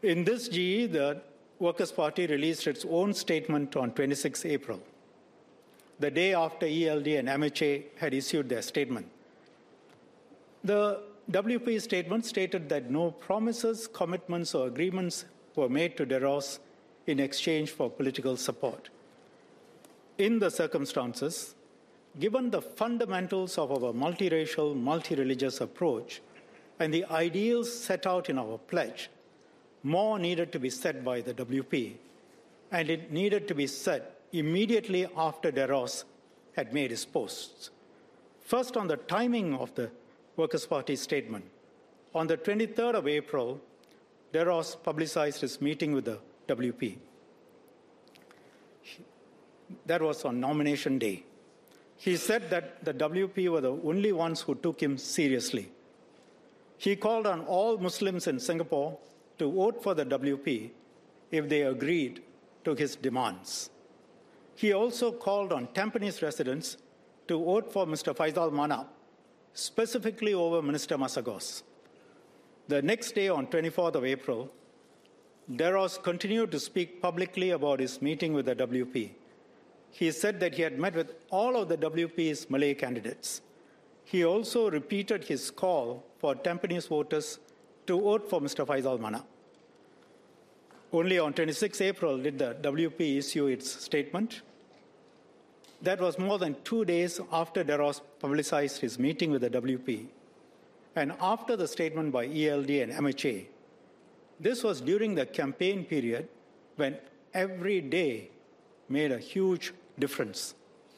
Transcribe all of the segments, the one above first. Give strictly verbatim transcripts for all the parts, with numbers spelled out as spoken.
In this G E, the Workers' Party released its own statement on the twenty-sixth of April, the day after E L D and M H A had issued their statement. The W P statement stated that no promises, commitments, or agreements were made to De Ross in exchange for political support. In the circumstances, given the fundamentals of our multiracial, multi-religious approach and the ideals set out in our pledge, more needed to be said by the W P, and it needed to be said immediately after De Ross had made his posts. First, on the timing of the Workers' Party statement. On the twenty-third of April, De Ross publicized his meeting with the W P. That was on nomination day. He said that the W P were the only ones who took him seriously. He called on all Muslims in Singapore to vote for the W P if they agreed to his demands. He also called on Tampines residents to vote for Mister Faisal Manap, specifically over Minister Masagos. The next day, on the twenty-fourth of April, De Ross continued to speak publicly about his meeting with the W P. He said that he had met with all of the W P's Malay candidates. He also repeated his call for Tampines voters to vote for Mister Faisal Manap. Only on the twenty-sixth of April did the W P issue its statement. That was more than two days after De Ross publicized his meeting with the W P and after the statement by E L D and M H A. This was during the campaign period when every day made a huge difference.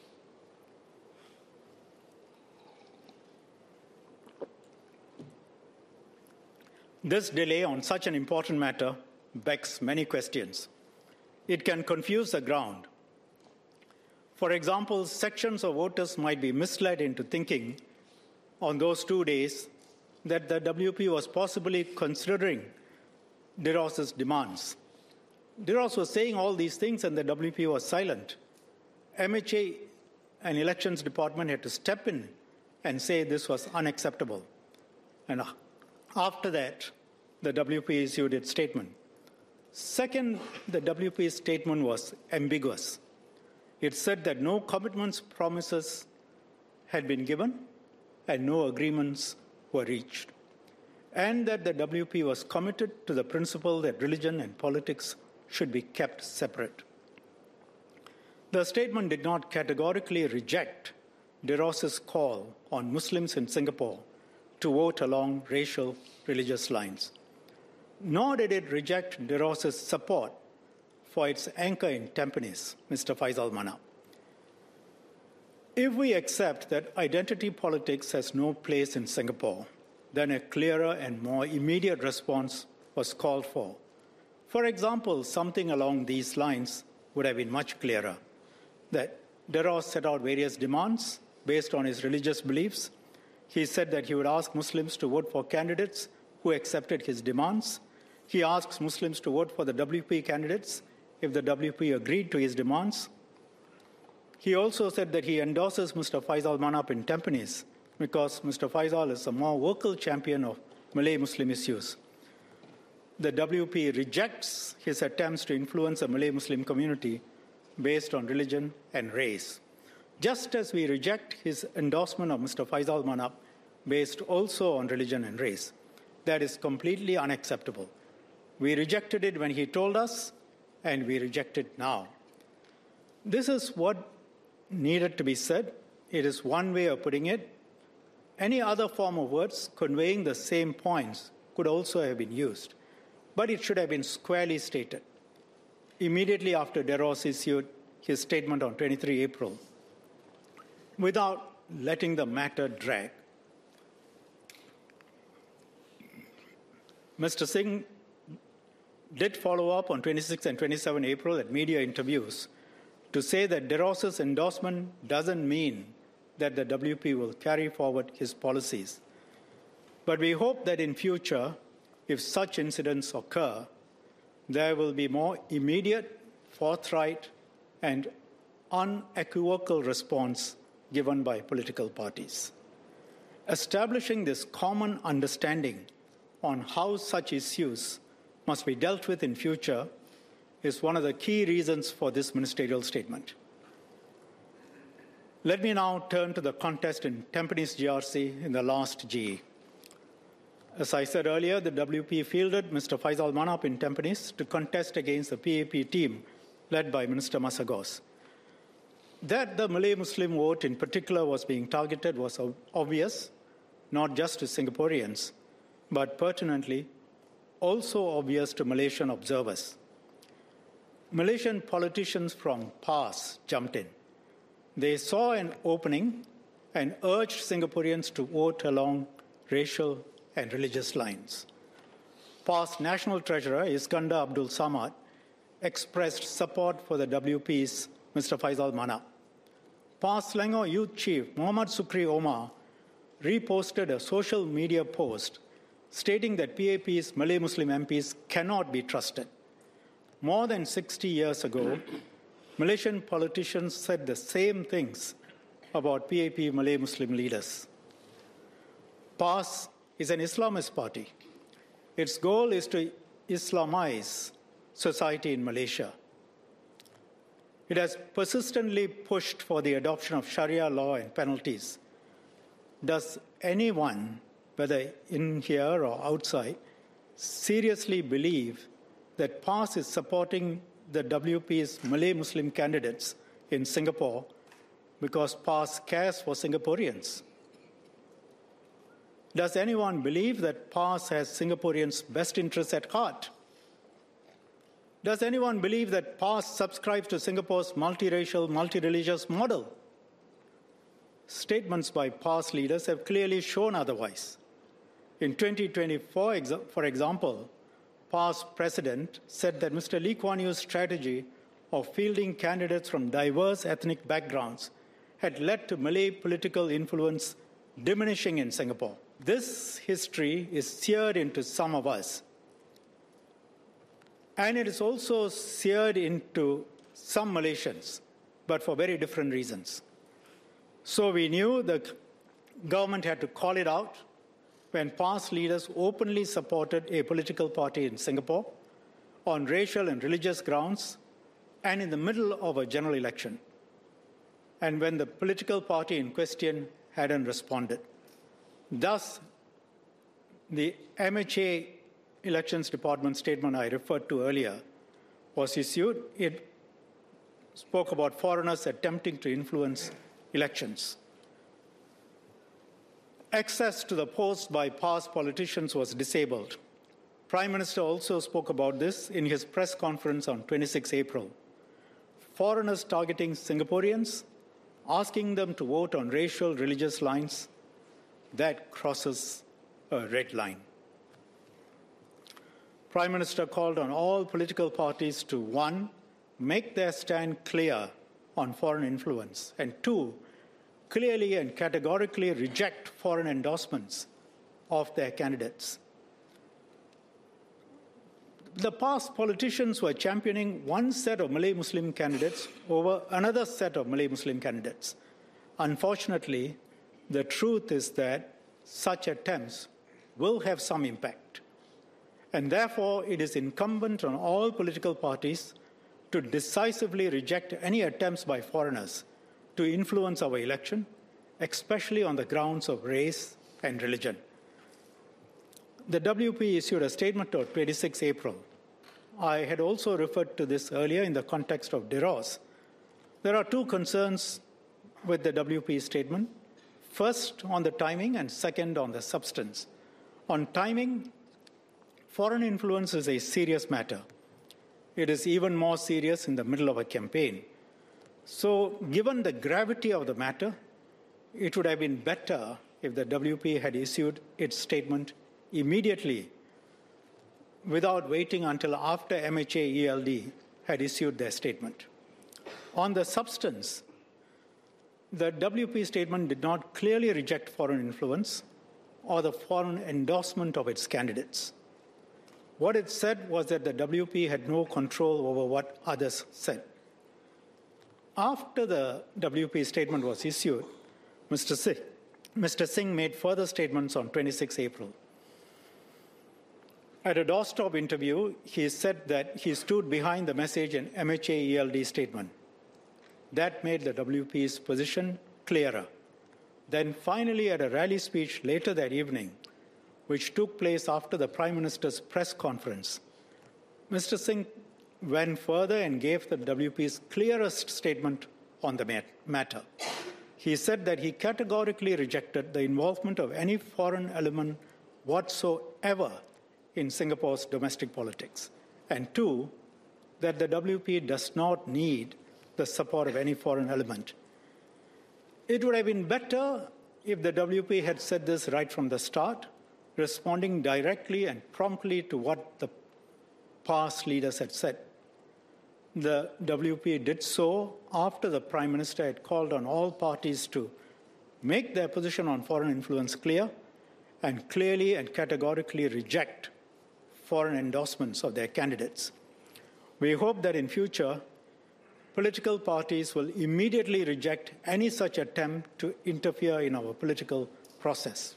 This delay on such an important matter begs many questions. It can confuse the ground. For example, sections of voters might be misled into thinking on those two days that the W P was possibly considering De Ross's demands. De Ross was saying all these things and the W P was silent. M H A and Elections Department had to step in and say this was unacceptable. And after that, the W P issued its statement. Second, the W P's statement was ambiguous. It said that no commitments, promises had been given and no agreements were reached, and that the W P was committed to the principle that religion and politics should be kept separate. The statement did not categorically reject De Ross's call on Muslims in Singapore to vote along racial, religious lines, nor did it reject De Ross's support for its anchor in Tampines, Mister Faisal Manap. If we accept that identity politics has no place in Singapore, then a clearer and more immediate response was called for. For example, something along these lines would have been much clearer, that De Ross set out various demands based on his religious beliefs. He said that he would ask Muslims to vote for candidates who accepted his demands. He asks Muslims to vote for the W P candidates if the W P agreed to his demands. He also said that he endorses Mister Faisal Manap in Tampines because Mister Faisal is a more vocal champion of Malay Muslim issues. The W P rejects his attempts to influence the Malay Muslim community based on religion and race, just as we reject his endorsement of Mister Faisal Manap based also on religion and race. That is completely unacceptable. We rejected it when he told us, and we reject it now. This is what needed to be said. It is one way of putting it. Any other form of words conveying the same points could also have been used, but it should have been squarely stated. Immediately after De Ross issued his statement on the twenty-third of April, without letting the matter drag. Mister Singh did follow up on the twenty-sixth and twenty-seventh of April at media interviews to say that De Ross's endorsement doesn't mean that the W P will carry forward his policies. But we hope that in future, if such incidents occur, there will be more immediate, forthright, and unequivocal response given by political parties. Establishing this common understanding on how such issues must be dealt with in future is one of the key reasons for this ministerial statement. Let me now turn to the contest in Tampines G R C in the last G E. As I said earlier, the W P fielded Mister Faisal Manap in Tampines to contest against the P A P team led by Minister Masagos. That the Malay-Muslim vote in particular was being targeted was obvious, not just to Singaporeans, but pertinently also obvious to Malaysian observers. Malaysian politicians from P A S jumped in. They saw an opening and urged Singaporeans to vote along racial and religious lines. P A S National Treasurer Iskandar Abdul Samad expressed support for the W P's Mister Faisal Manap. P A S Selangor Youth Chief Muhammad Sukri Omar reposted a social media post stating that P A P's Malay-Muslim M Ps cannot be trusted. More than sixty years ago, Malaysian politicians said the same things about P A P Malay-Muslim leaders. P A S is an Islamist party. Its goal is to Islamize society in Malaysia. It has persistently pushed for the adoption of Sharia law and penalties. Does anyone, whether in here or outside, seriously believe that P A S is supporting the W P's Malay-Muslim candidates in Singapore because P A S cares for Singaporeans? Does anyone believe that P A S has Singaporeans' best interests at heart? Does anyone believe that P A S subscribes to Singapore's multiracial, multireligious model? Statements by P A S leaders have clearly shown otherwise. In twenty twenty-four, for example, P A S President said that Mister Lee Kuan Yew's strategy of fielding candidates from diverse ethnic backgrounds had led to Malay political influence diminishing in Singapore. This history is seared into some of us. And it is also seared into some Malaysians, but for very different reasons. So we knew the government had to call it out when P A S leaders openly supported a political party in Singapore on racial and religious grounds and in the middle of a general election, and when the political party in question hadn't responded. Thus, the M H A Elections Department statement I referred to earlier was issued. It spoke about foreigners attempting to influence elections. Access to the post by P A S politicians was disabled. Prime Minister also spoke about this in his press conference on the twenty-sixth of April. Foreigners targeting Singaporeans, asking them to vote on racial, religious lines, that crosses a red line. Prime Minister called on all political parties to, one, make their stand clear on foreign influence, and two, clearly and categorically reject foreign endorsements of their candidates. The P A S politicians were championing one set of Malay-Muslim candidates over another set of Malay-Muslim candidates. Unfortunately, the truth is that such attempts will have some impact. And therefore, it is incumbent on all political parties to decisively reject any attempts by foreigners to influence our election, especially on the grounds of race and religion. The W P issued a statement on the twenty-sixth of April. I had also referred to this earlier in the context of D ROS. There are two concerns with the W P statement. First, on the timing, and second, on the substance. On timing, foreign influence is a serious matter. It is even more serious in the middle of a campaign. So, given the gravity of the matter, it would have been better if the W P had issued its statement immediately without waiting until after M H A E L D had issued their statement. On the substance, the W P statement did not clearly reject foreign influence or the foreign endorsement of its candidates. What it said was that the W P had no control over what others said. After the W P statement was issued, Mister Singh, Mister Singh made further statements on the twenty-sixth of April. At a doorstop interview, he said that he stood behind the message in M H A E L D statement. That made the W P's position clearer. Then finally, at a rally speech later that evening, which took place after the Prime Minister's press conference, Mister Singh went further and gave the W P's clearest statement on the matter. He said that he categorically rejected the involvement of any foreign element whatsoever in Singapore's domestic politics, and two, that the W P does not need the support of any foreign element. It would have been better if the W P had said this right from the start, responding directly and promptly to what the past leaders had said. The W P did so after the Prime Minister had called on all parties to make their position on foreign influence clear and clearly and categorically reject foreign endorsements of their candidates. We hope that in future, political parties will immediately reject any such attempt to interfere in our political process.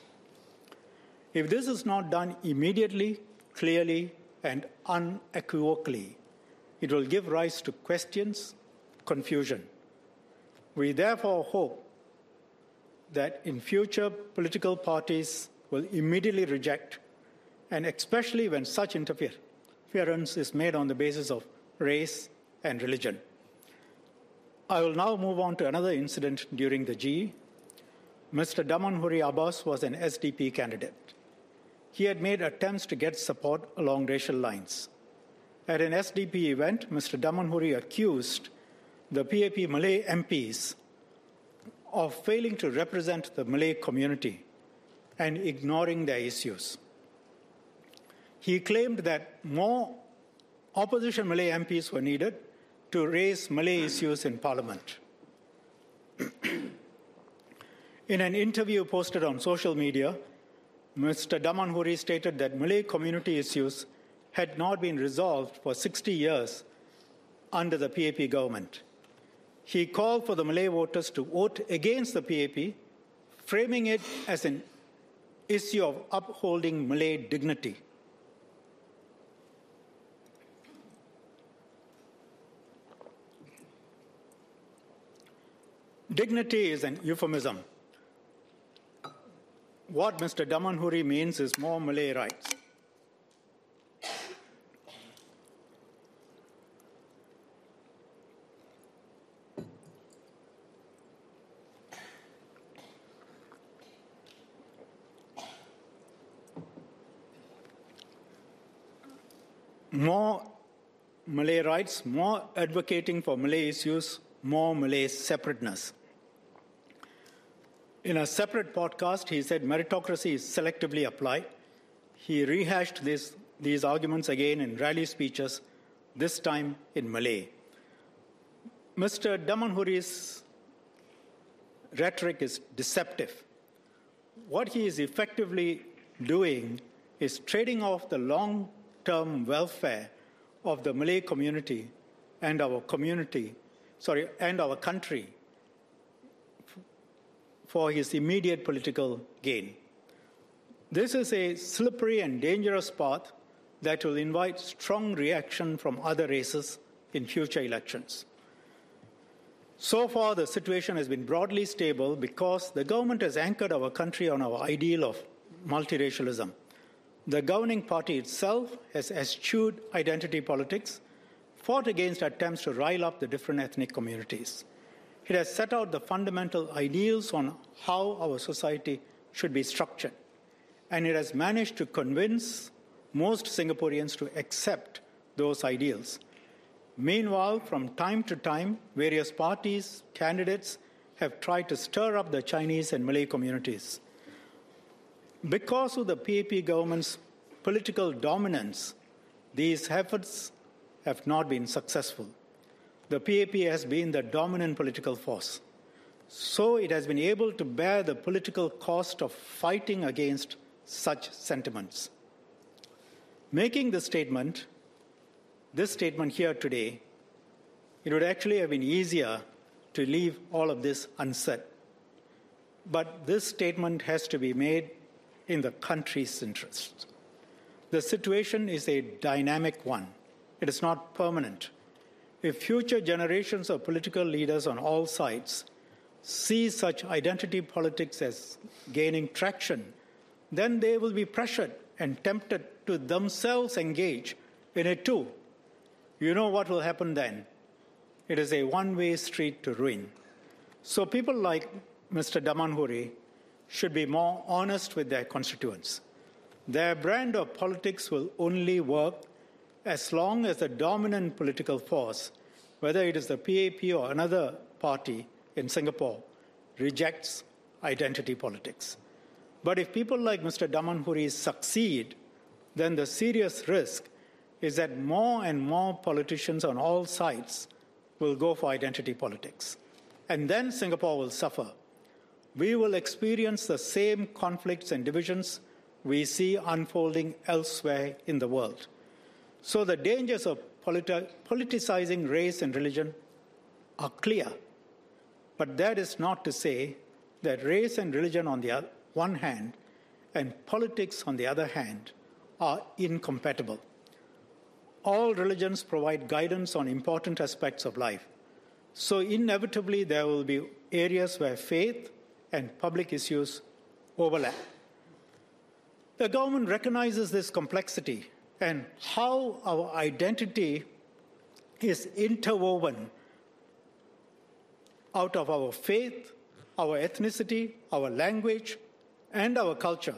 If this is not done immediately, clearly, and unequivocally, it will give rise to questions, confusion. We therefore hope that in future political parties will immediately reject, and especially when such interference is made on the basis of race and religion. I will now move on to another incident during the G E. Mister Damanhuri Abbas was an S D P candidate. He had made attempts to get support along racial lines. At an S D P event, Mister Damanhuri accused the P A P Malay M Ps of failing to represent the Malay community and ignoring their issues. He claimed that more opposition Malay M Ps were needed to raise Malay issues in Parliament. In an interview posted on social media, Mister Damanhuri stated that Malay community issues had not been resolved for sixty years under the P A P government. He called for the Malay voters to vote against the P A P, framing it as an issue of upholding Malay dignity. Dignity is an euphemism. What Mister Damanhuri means is more Malay rights. More Malay rights, more advocating for Malay issues, more Malay separateness. In a separate podcast, he said meritocracy is selectively applied. He rehashed this, these arguments again in rally speeches, this time in Malay. Mister Damanhuri's rhetoric is deceptive. What he is effectively doing is trading off the long-term welfare of the Malay community and our community, sorry, and our country for his immediate political gain. This is a slippery and dangerous path that will invite strong reaction from other races in future elections. So far, the situation has been broadly stable because the government has anchored our country on our ideal of multiracialism. The governing party itself has eschewed identity politics, fought against attempts to rile up the different ethnic communities. It has set out the fundamental ideals on how our society should be structured, and it has managed to convince most Singaporeans to accept those ideals. Meanwhile, from time to time, various parties, candidates have tried to stir up the Chinese and Malay communities. Because of the P A P government's political dominance, these efforts have not been successful. The P A P has been the dominant political force. So it has been able to bear the political cost of fighting against such sentiments. Making this statement, this statement here today, it would actually have been easier to leave all of this unsaid. But this statement has to be made in the country's interest. The situation is a dynamic one. It is not permanent. If future generations of political leaders on all sides see such identity politics as gaining traction, then they will be pressured and tempted to themselves engage in it too. You know what will happen then? It is a one-way street to ruin. So people like Mister Damanhuri should be more honest with their constituents. Their brand of politics will only work as long as the dominant political force, whether it is the P A P or another party in Singapore, rejects identity politics. But if people like Mister Damanhuri succeed, then the serious risk is that more and more politicians on all sides will go for identity politics. And then Singapore will suffer. We will experience the same conflicts and divisions we see unfolding elsewhere in the world. So the dangers of politi- politicizing race and religion are clear. But that is not to say that race and religion on the one hand and politics on the other hand are incompatible. All religions provide guidance on important aspects of life. So inevitably there will be areas where faith and public issues overlap. The government recognizes this complexity and how our identity is interwoven out of our faith, our ethnicity, our language, and our culture.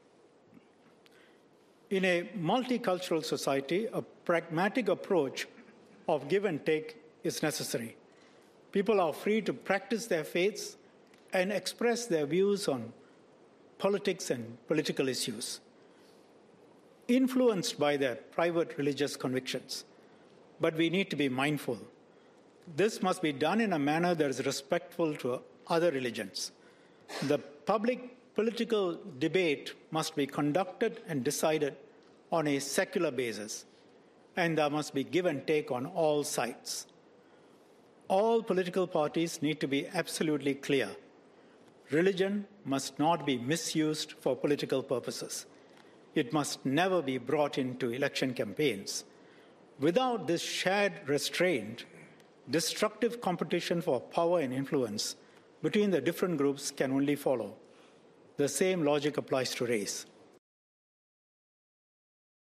In a multicultural society, a pragmatic approach of give and take is necessary. People are free to practice their faiths and express their views on politics and political issues, influenced by their private religious convictions. But we need to be mindful. This must be done in a manner that is respectful to other religions. The public political debate must be conducted and decided on a secular basis, and there must be give and take on all sides. All political parties need to be absolutely clear. Religion must not be misused for political purposes. It must never be brought into election campaigns. Without this shared restraint, destructive competition for power and influence between the different groups can only follow. The same logic applies to race.